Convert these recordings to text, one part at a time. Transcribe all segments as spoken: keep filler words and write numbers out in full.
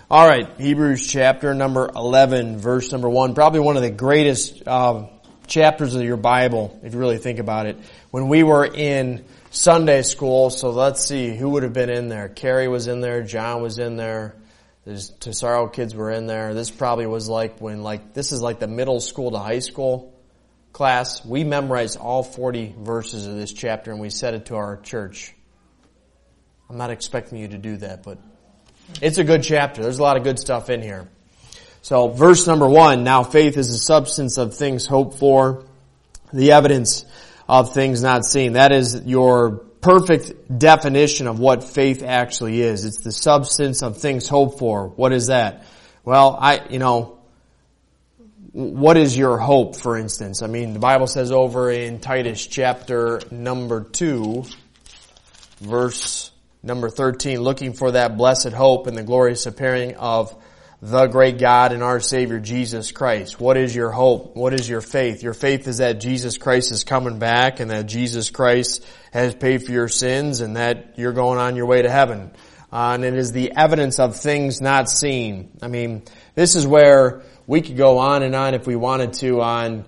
All right, Hebrews chapter number eleven, verse number one. Probably one of the greatest uh, chapters of your Bible, if you really think about it. When we were in Sunday school, so let's see, who would have been in there? Carrie was in there, John was in there, the Tesaro kids were in there. This probably was like when, like, this is like the middle school to high school class. We memorized all forty verses of this chapter and we said it to our church. I'm not expecting you to do that, but it's a good chapter. There's a lot of good stuff in here. So verse number one, now faith is the substance of things hoped for, the evidence of things not seen. That is your perfect definition of what faith actually is. It's the substance of things hoped for. What is that? Well, I, you know, what is your hope, for instance? I mean, the Bible says over in Titus chapter number two, verse number thirteen, looking for that blessed hope and the glorious appearing of the great God and our Savior Jesus Christ. What is your hope? What is your faith? Your faith is that Jesus Christ is coming back and that Jesus Christ has paid for your sins and that you're going on your way to heaven. Uh, and it is the evidence of things not seen. I mean, this is where we could go on and on if we wanted to on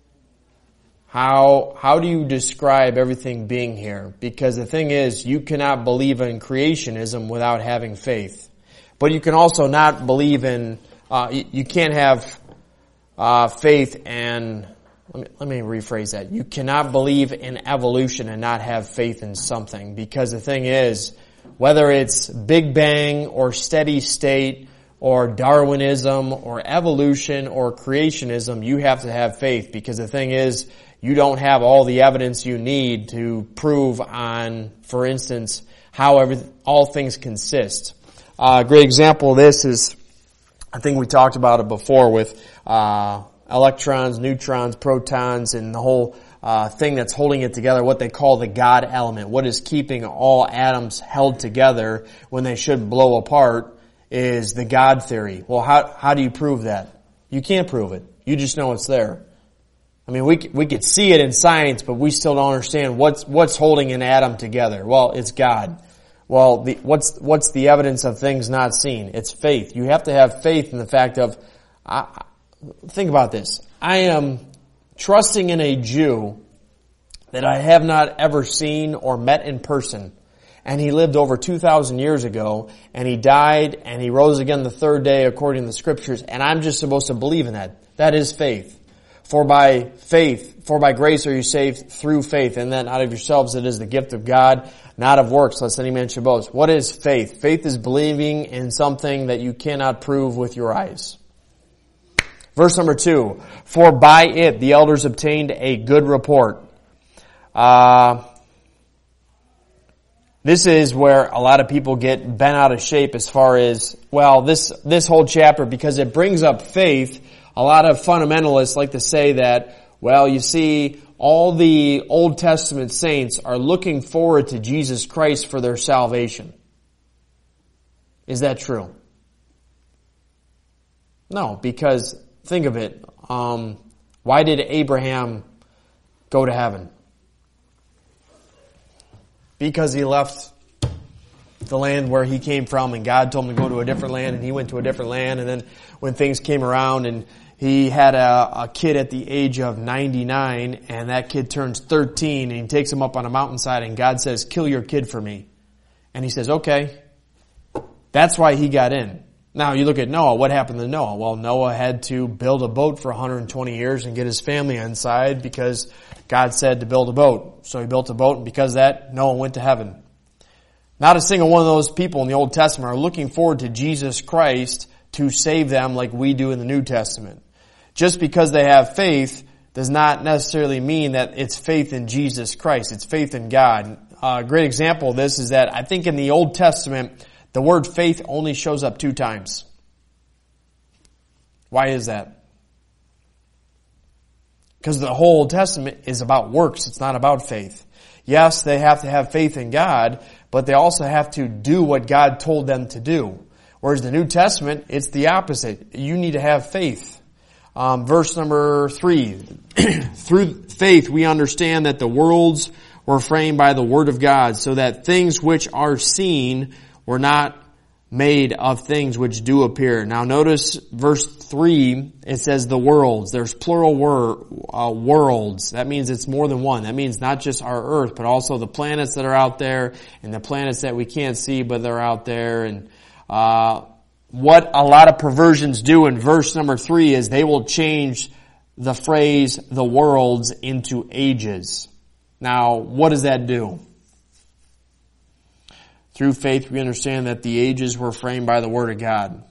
How, how do you describe everything being here? Because the thing is, you cannot believe in creationism without having faith. But you can also not believe in, uh, you, you can't have, uh, faith and, let me, let me rephrase that. You cannot believe in evolution and not have faith in something. Because the thing is, whether it's Big Bang or steady state or Darwinism or evolution or creationism, you have to have faith. Because the thing is, you don't have all the evidence you need to prove on, for instance, how every, all things consist. Uh, a great example of this is, I think we talked about it before with uh, electrons, neutrons, protons, and the whole uh, thing that's holding it together, what they call the God element. What is keeping all atoms held together when they should blow apart is the God theory. Well, how, how do you prove that? You can't prove it. You just know it's there. I mean, we we could see it in science, but we still don't understand what's what's holding an atom together. Well, it's God. Well, the, what's what's the evidence of things not seen? It's faith. You have to have faith in the fact of, I, think about this. I am trusting in a Jew that I have not ever seen or met in person, and he lived over two thousand years ago, and he died, and he rose again the third day according to the Scriptures, and I'm just supposed to believe in that. That is faith. For by faith, for by grace are you saved through faith, and then out of yourselves it is the gift of God, not of works, lest any man should boast. What is faith? Faith is believing in something that you cannot prove with your eyes. Verse number two, for by it the elders obtained a good report. Uh, this is where a lot of people get bent out of shape as far as, well, this, this whole chapter, because it brings up faith. A lot of fundamentalists like to say that, well, you see, all the Old Testament saints are looking forward to Jesus Christ for their salvation. Is that true? No, because think of it. Um, why did Abraham go to heaven? Because he left the land where he came from and God told him to go to a different land and he went to a different land, and then when things came around and he had a, a kid at the age of ninety-nine, and that kid turns thirteen, and he takes him up on a mountainside, and God says, kill your kid for me. And he says, okay. That's why he got in. Now, you look at Noah. What happened to Noah? Well, Noah had to build a boat for one hundred twenty years and get his family inside because God said to build a boat. So he built a boat, and because of that, Noah went to heaven. Not a single one of those people in the Old Testament are looking forward to Jesus Christ to save them like we do in the New Testament. Just because they have faith does not necessarily mean that it's faith in Jesus Christ. It's faith in God. A great example of this is that I think in the Old Testament, the word faith only shows up two times. Why is that? Because the whole Old Testament is about works. It's not about faith. Yes, they have to have faith in God, but they also have to do what God told them to do. Whereas the New Testament, it's the opposite. You need to have faith. Um, verse number three. Through faith we understand that the worlds were framed by the word of God, so that things which are seen were not made of things which do appear. Now notice verse three, it says the worlds. There's plural wor- uh, worlds. That means it's more than one. That means not just our earth, but also the planets that are out there and the planets that we can't see, but they're out there. And uh what a lot of perversions do in verse number three is they will change the phrase the worlds into ages. Now, what does that do? Through faith, we understand that the ages were framed by the Word of God.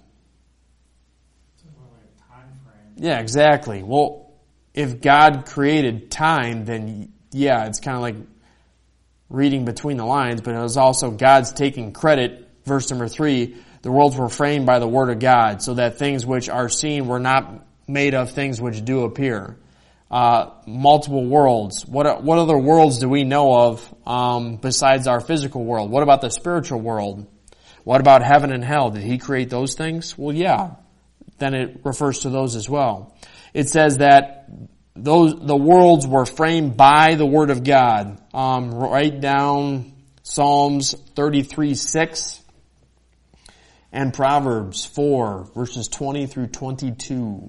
Yeah, exactly. Well, if God created time, then yeah, it's kind of like reading between the lines, but it was also God's taking credit. Verse number three, the worlds were framed by the Word of God, so that things which are seen were not made of things which do appear. Uh, multiple worlds. What what other worlds do we know of um, besides our physical world? What about the spiritual world? What about heaven and hell? Did He create those things? Well, yeah. Then it refers to those as well. It says that those the worlds were framed by the Word of God. Um, write down Psalms thirty-three six and Proverbs four verses twenty through twenty-two.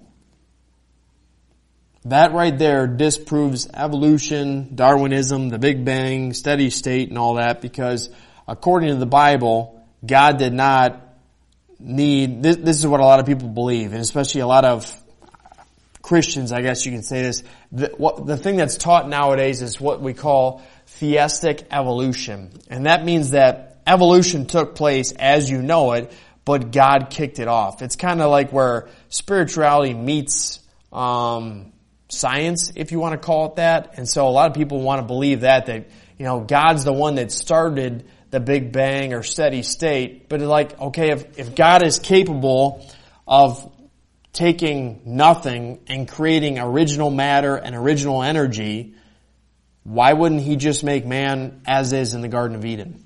That right there disproves evolution, Darwinism, the Big Bang, steady state, and all that, because according to the Bible, God did not need, this, this is what a lot of people believe, and especially a lot of Christians, I guess you can say this. The, what, the thing that's taught nowadays is what we call theistic evolution. And that means that evolution took place as you know it, but God kicked it off. It's kind of like where spirituality meets um science, if you want to call it that. And so a lot of people want to believe that, that, you know, God's the one that started the Big Bang or steady state. But like, okay, if, if God is capable of taking nothing and creating original matter and original energy, why wouldn't He just make man as is in the Garden of Eden?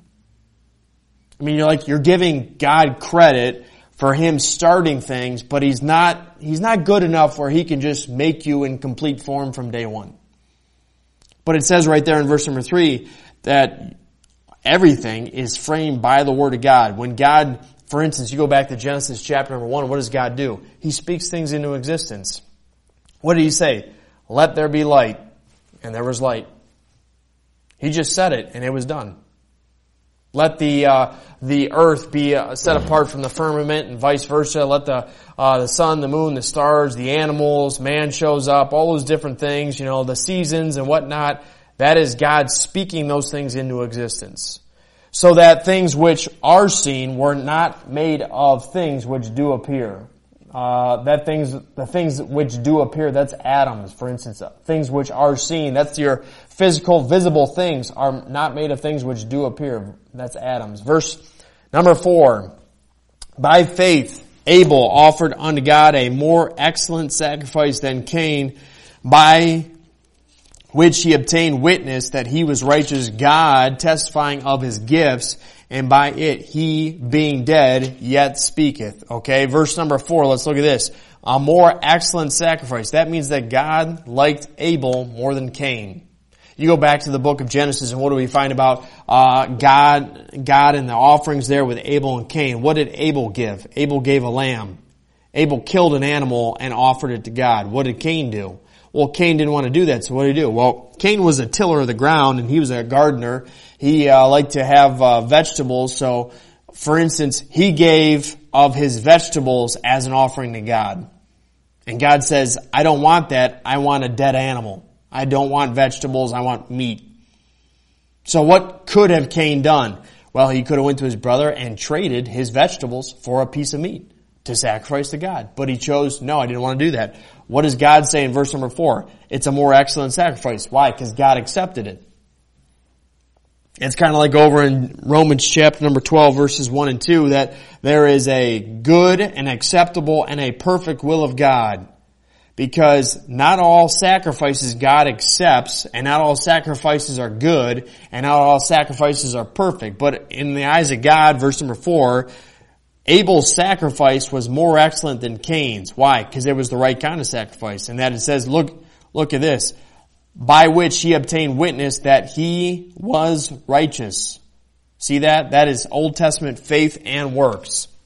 I mean, you're like, you're giving God credit for Him starting things, but He's not, He's not good enough where He can just make you in complete form from day one. But it says right there in verse number three that everything is framed by the Word of God. When God, for instance, you go back to Genesis chapter number one, what does God do? He speaks things into existence. What did He say? Let there be light. And there was light. He just said it and it was done. Let the uh, the earth be uh, set apart from the firmament, and vice versa. Let the uh, the sun, the moon, the stars, the animals, man shows up, all those different things, you know, the seasons and whatnot. That is God speaking those things into existence. So that things which are seen were not made of things which do appear. Uh, that things, the things which do appear, that's atoms, for instance. Things which are seen, that's your physical, visible things, are not made of things which do appear. That's atoms. Verse number four. By faith, Abel offered unto God a more excellent sacrifice than Cain, by which he obtained witness that he was righteous, God testifying of his gifts, and by it he, being dead, yet speaketh. Okay, verse number four, let's look at this. A more excellent sacrifice. That means that God liked Abel more than Cain. You go back to the book of Genesis, and what do we find about uh God God and the offerings there with Abel and Cain? What did Abel give? Abel gave a lamb. Abel killed an animal and offered it to God. What did Cain do? Well, Cain didn't want to do that, so what did he do? Well, Cain was a tiller of the ground, and he was a gardener. He uh, liked to have uh, vegetables, so, for instance, he gave of his vegetables as an offering to God. And God says, I don't want that, I want a dead animal. I don't want vegetables, I want meat. So what could have Cain done? Well, he could have went to his brother and traded his vegetables for a piece of meat to sacrifice to God. But he chose, no, I didn't want to do that. What does God say in verse number four? It's a more excellent sacrifice. Why? Because God accepted it. It's kind of like over in Romans chapter number twelve, verses one and two, that there is a good and acceptable and a perfect will of God. Because not all sacrifices God accepts, and not all sacrifices are good, and not all sacrifices are perfect. But in the eyes of God, verse number four, Abel's sacrifice was more excellent than Cain's. Why? Because it was the right kind of sacrifice. And that it says, look, look at this. By which he obtained witness that he was righteous. See that? That is Old Testament faith and works.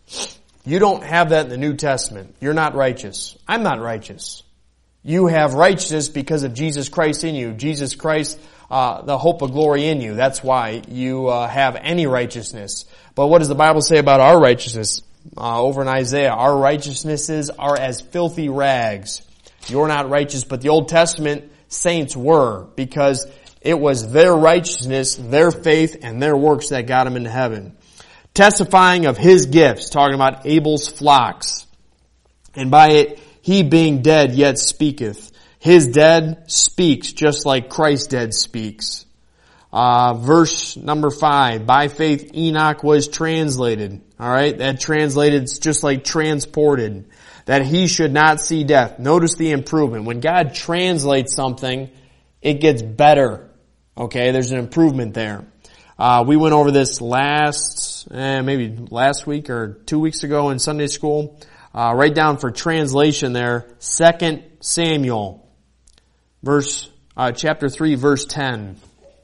You don't have that in the New Testament. You're not righteous. I'm not righteous. You have righteousness because of Jesus Christ in you. Jesus Christ, uh, the hope of glory in you. That's why you uh, have any righteousness. But what does the Bible say about our righteousness? Uh, over in Isaiah, our righteousnesses are as filthy rags. You're not righteous, but the Old Testament saints were, because it was their righteousness, their faith, and their works that got them into heaven. Testifying of his gifts, talking about Abel's flocks. And by it, he being dead yet speaketh. His dead speaks just like Christ's dead speaks. Uh, verse number five, by faith Enoch was translated. Alright, that translated is just like transported. That he should not see death. Notice the improvement. When God translates something, it gets better. Okay, there's an improvement there. Uh, we went over this last, eh, maybe last week or two weeks ago in Sunday school. Uh, write down for translation there, Second Samuel, verse, uh, chapter three, verse ten.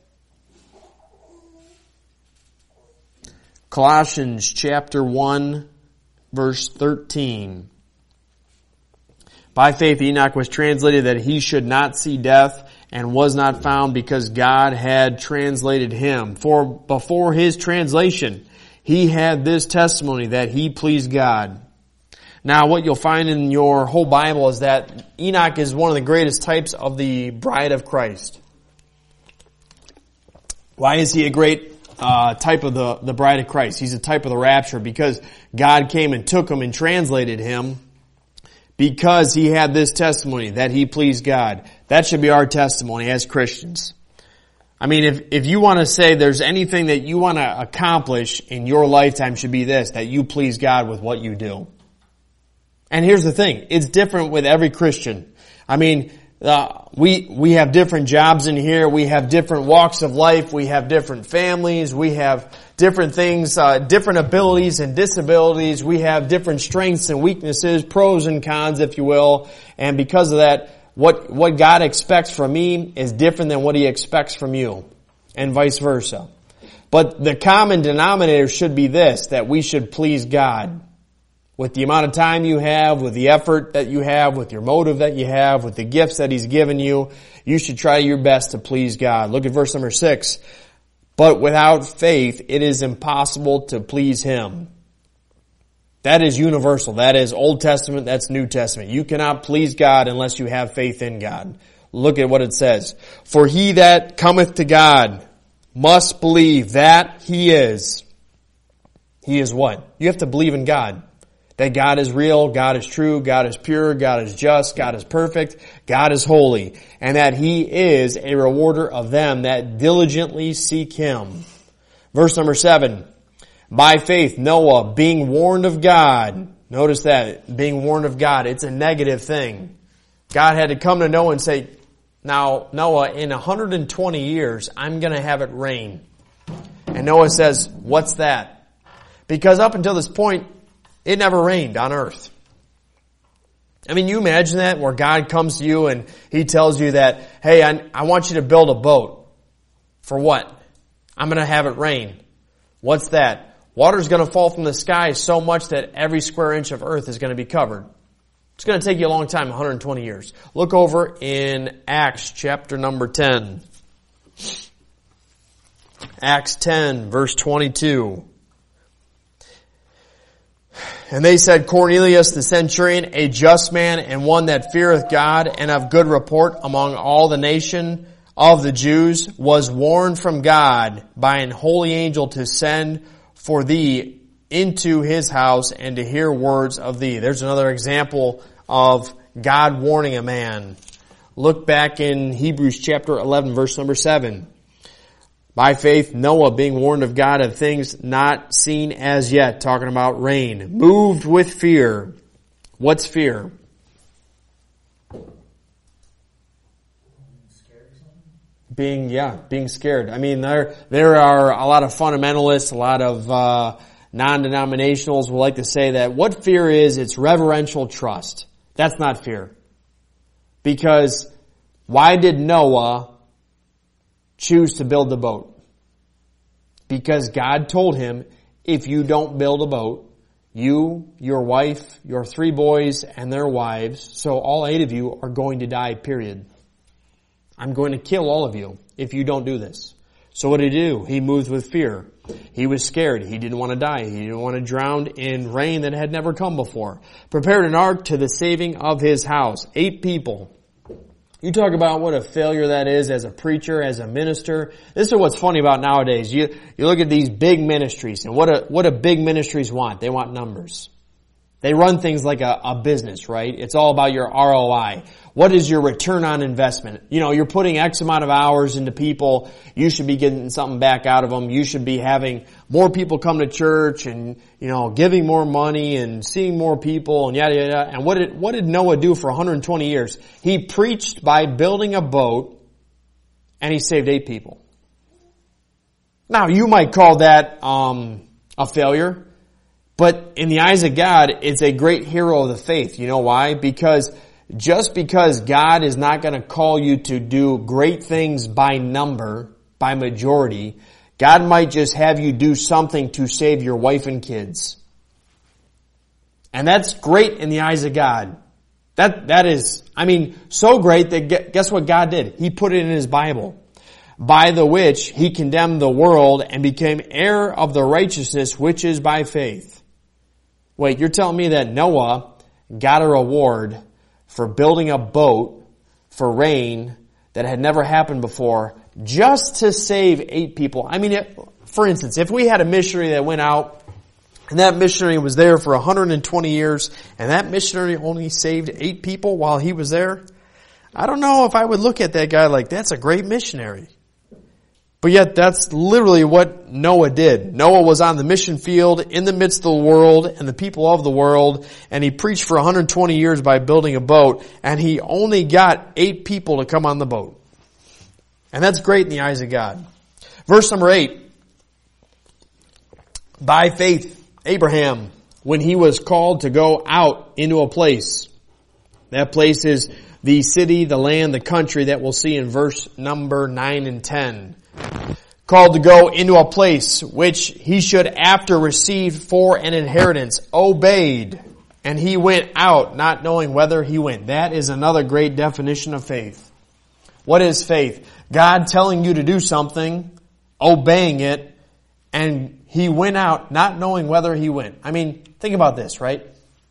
Colossians chapter one, verse thirteen. By faith Enoch was translated that he should not see death, and was not found because God had translated him. For before his translation, he had this testimony that he pleased God. Now what you'll find in your whole Bible is that Enoch is one of the greatest types of the bride of Christ. Why is he a great uh, type of the, the bride of Christ? He's a type of the rapture because God came and took him and translated him because he had this testimony that he pleased God. That should be our testimony as Christians. I mean, if, if you want to say there's anything that you want to accomplish in your lifetime should be this, that you please God with what you do. And here's the thing, it's different with every Christian. I mean, uh, we, we have different jobs in here, we have different walks of life, we have different families, we have different things, uh, different abilities and disabilities, we have different strengths and weaknesses, pros and cons, if you will, and because of that, what, what God expects from me is different than what He expects from you, and vice versa. But the common denominator should be this, that we should please God. With the amount of time you have, with the effort that you have, with your motive that you have, with the gifts that He's given you, you should try your best to please God. Look at verse number six. But without faith, it is impossible to please Him. That is universal. That is Old Testament, that's New Testament. You cannot please God unless you have faith in God. Look at what it says. For he that cometh to God must believe that He is. He is what? You have to believe in God. That God is real, God is true, God is pure, God is just, God is perfect, God is holy, and that He is a rewarder of them that diligently seek Him. Verse number seven, by faith Noah, being warned of God, notice that, being warned of God, it's a negative thing. God had to come to Noah and say, now Noah, in one hundred twenty years, I'm going to have it rain. And Noah says, what's that? Because up until this point, it never rained on earth. I mean, you imagine that where God comes to you and He tells you that, hey, I, I want you to build a boat. For what? I'm going to have it rain. What's that? Water's going to fall from the sky so much that every square inch of earth is going to be covered. It's going to take you a long time, one hundred twenty years. Look over in Acts chapter number ten. Acts ten, verse twenty-two. And they said, Cornelius the centurion, a just man and one that feareth God and of good report among all the nation of the Jews, was warned from God by an holy angel to send for thee into his house and to hear words of thee. There's another example of God warning a man. Look back in Hebrews chapter eleven, verse number seven. By faith, Noah, being warned of God of things not seen as yet, talking about rain, moved with fear. What's fear? Being, yeah, being scared. I mean, there there are a lot of fundamentalists, a lot of uh non-denominationals will like to say that what fear is, it's reverential trust. That's not fear. Because why did Noah choose to build the boat? Because God told him, if you don't build a boat, You, your wife, your three boys, and their wives, so all eight of you are going to die, period. I'm going to kill all of you if you don't do this. So what did he do? He moved with fear. He was scared. He didn't want to die. He didn't want to drown in rain that had never come before. Prepared an ark to the saving of his house. Eight people. You talk about what a failure that is as a preacher, as a minister. This is what's funny about nowadays. You, you look at these big ministries, and what a, what do big ministries want? They want numbers. They run things like a, a business, right? It's all about your R O I. What is your return on investment? You know, you're putting X amount of hours into people. You should be getting something back out of them. You should be having more people come to church and, you know, giving more money and seeing more people and yada, yada. And what did, what did Noah do for one hundred twenty years? He preached by building a boat and he saved eight people. Now, you might call that, um, a failure. But in the eyes of God, it's a great hero of the faith. You know why? Because just because God is not going to call you to do great things by number, by majority, God might just have you do something to save your wife and kids. And that's great in the eyes of God. That, that is, I mean, so great that guess what God did? He put it in His Bible. By the which He condemned the world and became heir of the righteousness which is by faith. Wait, you're telling me that Noah got a reward for building a boat for rain that had never happened before just to save eight people? I mean, it, for instance, if we had a missionary that went out and that missionary was there for one hundred twenty years and that missionary only saved eight people while he was there, I don't know if I would look at that guy like, that's a great missionary. But yet that's literally what Noah did. Noah was on the mission field in the midst of the world and the people of the world, and he preached for one hundred twenty years by building a boat, and he only got eight people to come on the boat. And that's great in the eyes of God. Verse number eight. By faith, Abraham, when he was called to go out into a place, that place is the city, the land, the country that we'll see in verse number nine and ten. Called to go into a place which he should after receive for an inheritance, obeyed, and he went out not knowing whither he went. That is another great definition of faith. What is faith? God telling you to do something, obeying it, and he went out not knowing whither he went. I mean, think about this, right?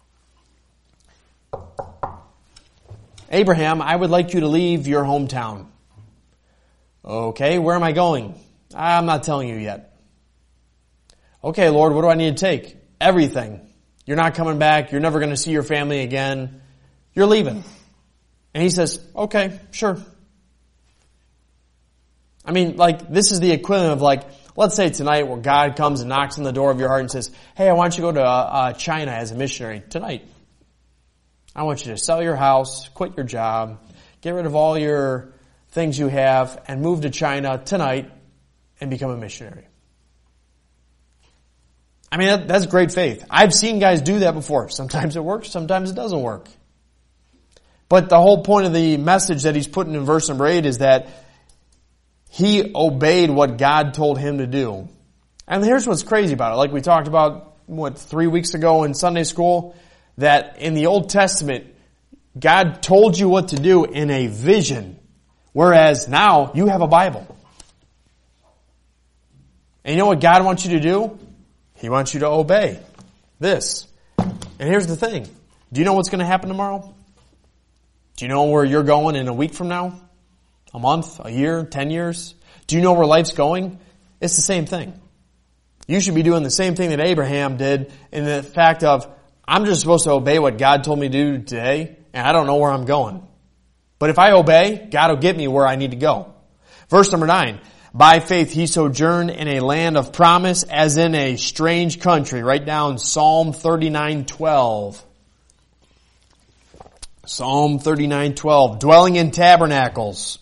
Abraham, I would like you to leave your hometown. Okay, where am I going? I'm not telling you yet. Okay, Lord, what do I need to take? Everything. You're not coming back. You're never going to see your family again. You're leaving. And he says, okay, sure. I mean, like, this is the equivalent of like, let's say tonight where God comes and knocks on the door of your heart and says, hey, I want you to go to uh, China as a missionary tonight. I want you to sell your house, quit your job, get rid of all your things you have, and move to China tonight and become a missionary. I mean, that, that's great faith. I've seen guys do that before. Sometimes it works, sometimes it doesn't work. But the whole point of the message that he's putting in verse number eight is that he obeyed what God told him to do. And here's what's crazy about it. Like we talked about, what, three weeks ago in Sunday school, that in the Old Testament, God told you what to do in a vision. Whereas now you have a Bible. And you know what God wants you to do? He wants you to obey this. And here's the thing. Do you know what's going to happen tomorrow? Do you know where you're going in a week from now? A month? A year? Ten years? Do you know where life's going? It's the same thing. You should be doing the same thing that Abraham did in the fact of, I'm just supposed to obey what God told me to do today, and I don't know where I'm going. But if I obey, God will get me where I need to go. Verse number nine. By faith he sojourned in a land of promise as in a strange country. Write down Psalm thirty-nine twelve. Psalm thirty-nine twelve. Dwelling in tabernacles.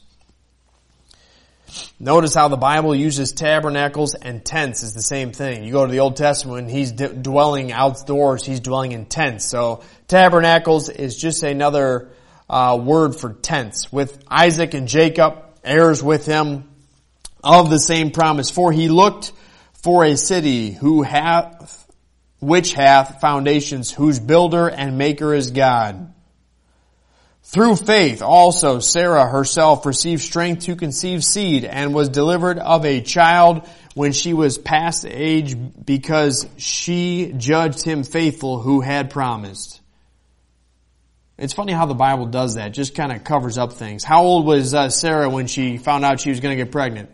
Notice how the Bible uses tabernacles and tents is the same thing. You go to the Old Testament, when he's d- dwelling outdoors, he's dwelling in tents. So tabernacles is just another uh, word for tents. With Isaac and Jacob, heirs with him of the same promise. For he looked for a city who hath which hath foundations, whose builder and maker is God. Through faith also Sarah herself received strength to conceive seed, and was delivered of a child when she was past age, because she judged him faithful who had promised. It's funny how the Bible does that. Just kind of covers up things. How old was uh, Sarah when she found out she was going to get pregnant?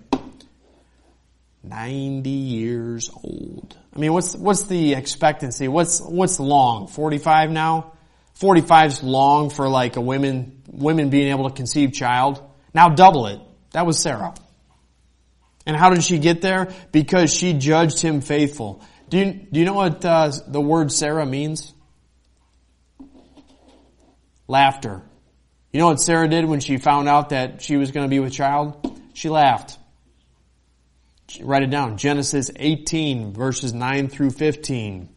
ninety years old. I mean, what's what's the expectancy? What's what's long? forty-five now? forty-five's long for like a women women being able to conceive child. Now double it. That was Sarah. And how did she get there? Because she judged him faithful. Do you do you know what uh, the word Sarah means? Laughter. You know what Sarah did when she found out that she was going to be with child? She laughed. Write it down. Genesis eighteen, verses nine through fifteen.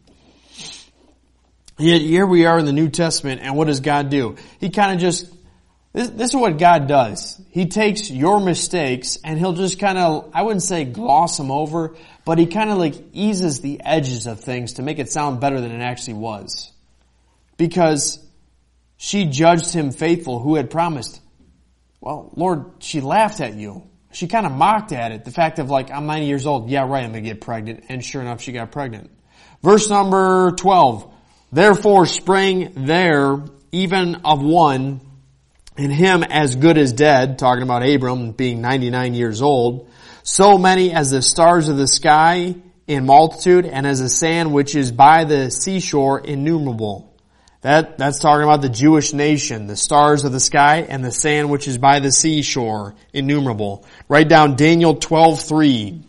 Yet here we are in the New Testament, and what does God do? He kind of just, this, this is what God does. He takes your mistakes, and He'll just kind of, I wouldn't say gloss them over, but He kind of like eases the edges of things to make it sound better than it actually was. Because she judged him faithful who had promised. Well, Lord, she laughed at you. She kind of mocked at it. The fact of like, I'm ninety years old. Yeah, right, I'm going to get pregnant. And sure enough, she got pregnant. Verse number twelve. Therefore sprang there even of one, and him as good as dead, talking about Abram being ninety-nine years old, so many as the stars of the sky in multitude, and as the sand which is by the seashore innumerable. That, that's talking about the Jewish nation, the stars of the sky and the sand which is by the seashore, innumerable. Write down Daniel twelve three.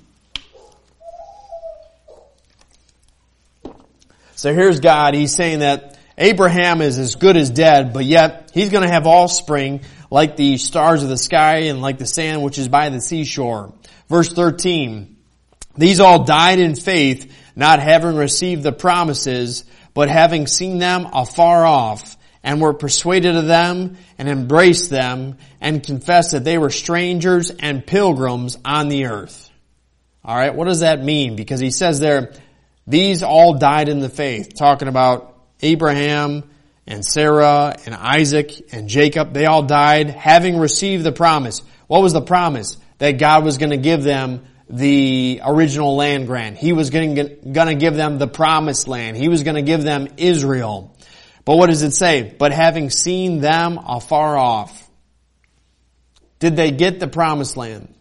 So here's God. He's saying that Abraham is as good as dead, but yet he's going to have offspring like the stars of the sky and like the sand which is by the seashore. Verse thirteen. These all died in faith, not having received the promises, but having seen them afar off, and were persuaded of them, and embraced them, and confessed that they were strangers and pilgrims on the earth. Alright, what does that mean? Because he says there, these all died in the faith. Talking about Abraham, and Sarah, and Isaac, and Jacob. They all died having received the promise. What was the promise? That God was going to give them the original land grant. He was going to give them the promised land. He was going to give them Israel. But what does it say? But having seen them afar off. Did they get the promised land?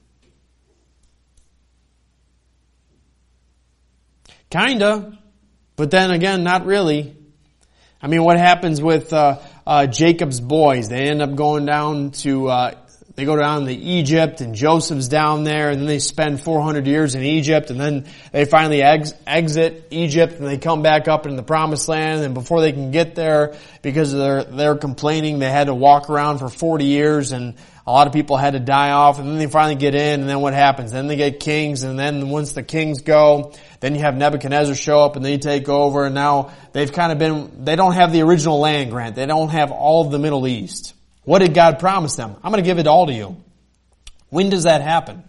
Kinda. But then again, not really. I mean, what happens with uh, uh Jacob's boys? They end up going down to uh They go down to Egypt, and Joseph's down there, and then they spend four hundred years in Egypt, and then they finally ex- exit Egypt, and they come back up in the promised land, and before they can get there, because they're, they're complaining, they had to walk around for forty years, and a lot of people had to die off, and then they finally get in, and then what happens? Then they get kings, and then once the kings go, then you have Nebuchadnezzar show up, and they take over, and now they've kind of been, they don't have the original land grant. They don't have all of the Middle East. What did God promise them? I'm going to give it all to you. When does that happen?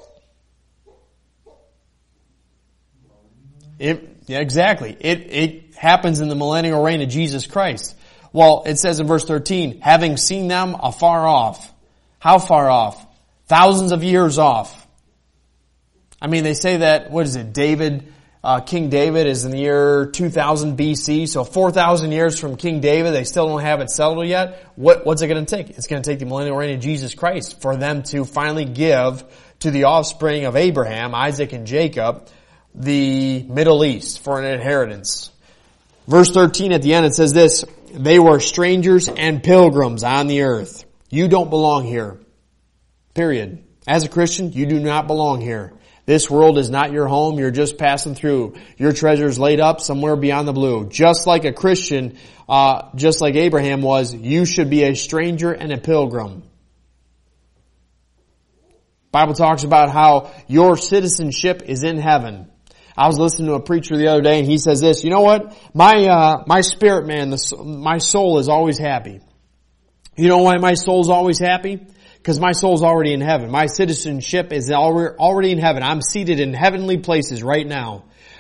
It, yeah, exactly. It, it happens in the millennial reign of Jesus Christ. Well, it says in verse thirteen, having seen them afar off. How far off? Thousands of years off. I mean, they say that, what is it, David, Uh, King David is in the year two thousand B C, so four thousand years from King David, they still don't have it settled yet. What, what's it going to take? It's going to take the millennial reign of Jesus Christ for them to finally give to the offspring of Abraham, Isaac, and Jacob the Middle East for an inheritance. Verse thirteen at the end, it says this, they were strangers and pilgrims on the earth. You don't belong here. Period. As a Christian, you do not belong here. This world is not your home. You're just passing through. Your treasure's laid up somewhere beyond the blue. Just like a Christian, uh, just like Abraham was, you should be a stranger and a pilgrim. Bible talks about how your citizenship is in heaven. I was listening to a preacher the other day, and he says this, you know what? My, uh, my spirit man, the, my soul is always happy. You know why my soul's always happy? Because my soul's already in heaven. My citizenship is already in heaven. I'm seated in heavenly places right now.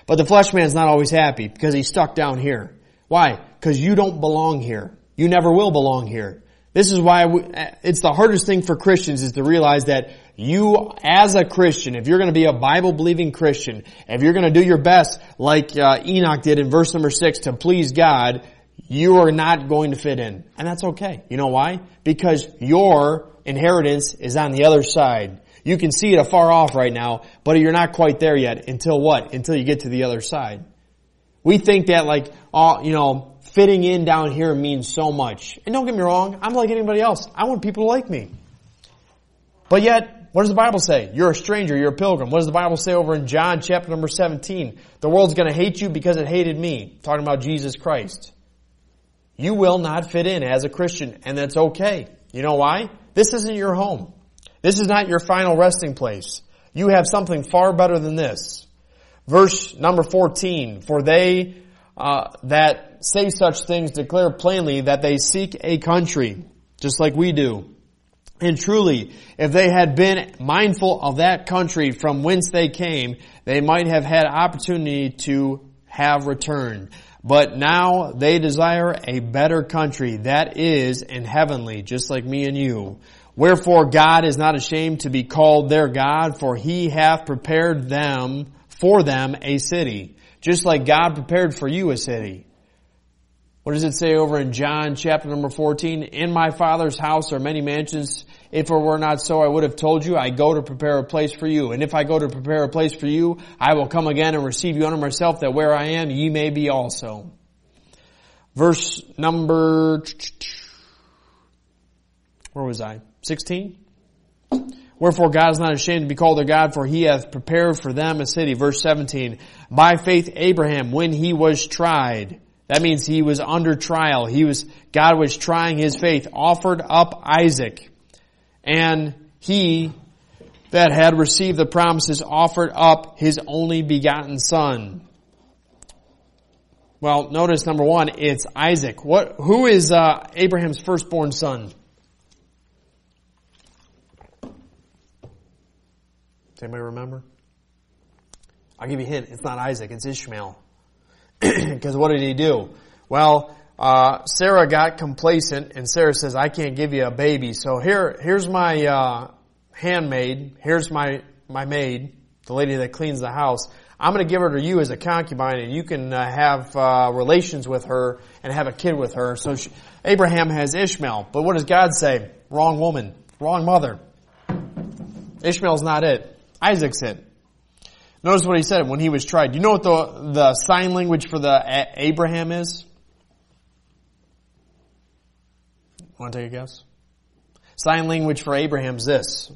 But the flesh man's not always happy because he's stuck down here. Why? Because you don't belong here. You never will belong here. This is why we, it's the hardest thing for Christians is to realize that you, as a Christian, if you're going to be a Bible-believing Christian, if you're going to do your best like uh, Enoch did in verse number six to please God, you are not going to fit in. And that's okay. You know why? Because your inheritance is on the other side. You can see it afar off right now, but you're not quite there yet until what? Until you get to the other side. We think that like, oh, you know, fitting in down here means so much. And don't get me wrong, I'm like anybody else. I want people to like me. But yet, what does the Bible say? You're a stranger, you're a pilgrim. What does the Bible say over in John chapter number seventeen? The world's going to hate you because it hated me. Talking about Jesus Christ. You will not fit in as a Christian, and that's okay. You know why? This isn't your home. This is not your final resting place. You have something far better than this. Verse number fourteen, for they uh, that say such things declare plainly that they seek a country, just like we do. And truly, if they had been mindful of that country from whence they came, they might have had opportunity to have returned. But now they desire a better country, that is in heavenly, just like me and you. Wherefore God is not ashamed to be called their God, for He hath prepared them, for them, a city. Just like God prepared for you a city. What does it say over in John chapter number fourteen? In my Father's house are many mansions. If it were not so, I would have told you, I go to prepare a place for you. And if I go to prepare a place for you, I will come again and receive you unto myself, that where I am, ye may be also. Verse number, where was I? sixteen? Wherefore God is not ashamed to be called their God, for He hath prepared for them a city. Verse seventeen. By faith Abraham, when he was tried, that means he was under trial. He was, God was trying his faith, offered up Isaac. And he that had received the promises offered up his only begotten son. Well, notice number one, it's Isaac. What, who is uh, Abraham's firstborn son? Does anybody remember? I'll give you a hint. It's not Isaac. It's Ishmael. Because what did he do? Well, uh, Sarah got complacent, and Sarah says, I can't give you a baby. So here, here's my uh, handmaid. Here's my, my maid, the lady that cleans the house. I'm going to give her to you as a concubine, and you can uh, have uh, relations with her and have a kid with her. So she, Abraham has Ishmael. But what does God say? Wrong woman. Wrong mother. Ishmael's not it. Isaac's it. Notice what he said when he was tried. Do you know what the, the sign language for the a- Abraham is? Want to take a guess? Sign language for Abraham is this.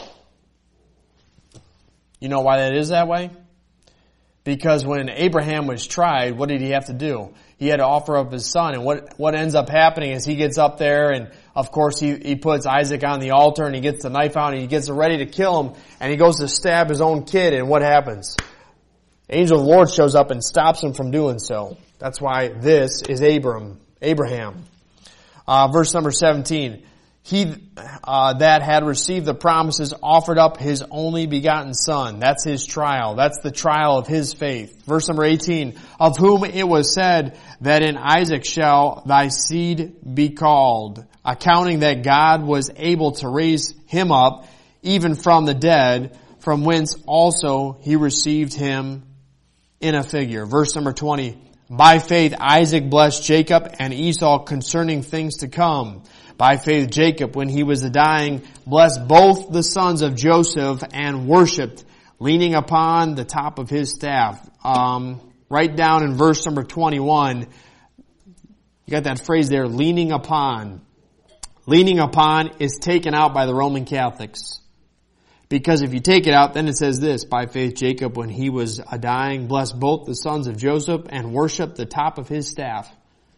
You know why that is that way? Because when Abraham was tried, what did he have to do? He had to offer up his son. And what, what ends up happening is he gets up there and, of course, he, he puts Isaac on the altar and he gets the knife out and he gets ready to kill him. And he goes to stab his own kid. And what happens? The angel of the Lord shows up and stops him from doing so. That's why this is Abram, Abraham. Uh, verse number seventeen. He uh, that had received the promises offered up his only begotten son. That's his trial. That's the trial of his faith. Verse number eighteen. Of whom it was said that in Isaac shall thy seed be called, accounting that God was able to raise him up even from the dead, from whence also he received him in a figure. Verse number twenty. By faith Isaac blessed Jacob and Esau concerning things to come. By faith Jacob, when he was dying, blessed both the sons of Joseph and worshipped, leaning upon the top of his staff. Um, right down in verse number twenty-one, you got that phrase there, leaning upon. Leaning upon is taken out by the Roman Catholics. Because if you take it out, then it says this, by faith Jacob, when he was dying, blessed both the sons of Joseph and worshipped the top of his staff.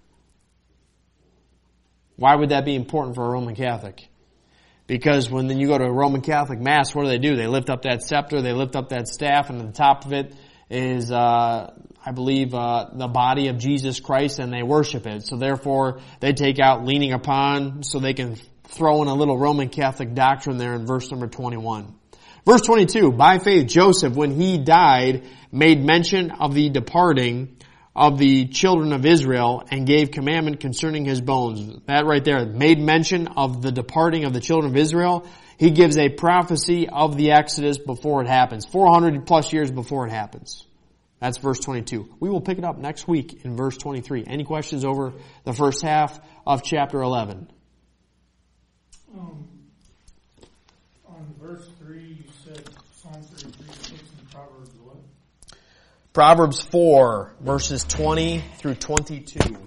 Why would that be important for a Roman Catholic? Because when then you go to a Roman Catholic Mass, what do they do? They lift up that scepter, they lift up that staff, and at the top of it is, uh, I believe, uh, the body of Jesus Christ, and they worship it. So therefore, they take out leaning upon, so they can throw in a little Roman Catholic doctrine there in verse number twenty-one. Verse twenty-two, by faith Joseph, when he died, made mention of the departing of the children of Israel and gave commandment concerning his bones. That right there, made mention of the departing of the children of Israel. He gives a prophecy of the Exodus before it happens, four hundred plus years before it happens. That's verse twenty-two. We will pick it up next week in verse twenty-three. Any questions over the first half of chapter eleven? Um, on verse three, you said Psalm thirty-three, six, and Proverbs what? Proverbs four, verses twenty through twenty-two.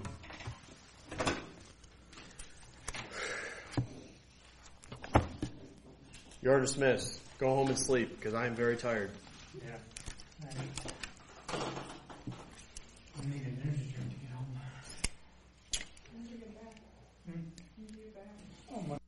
You're dismissed. Go home and sleep, because I am very tired. Yeah. I need an energy drink to get home. Hmm? Oh, my.